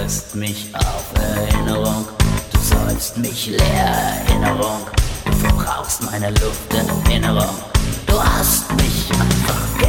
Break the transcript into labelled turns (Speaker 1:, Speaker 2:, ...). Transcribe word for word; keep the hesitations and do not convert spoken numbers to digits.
Speaker 1: frisst mich auf, Erinnerung. Du säufst mich leer, Erinnerung. Du verbrauchst meine Luft in Erinnerung. Du hast mich einfach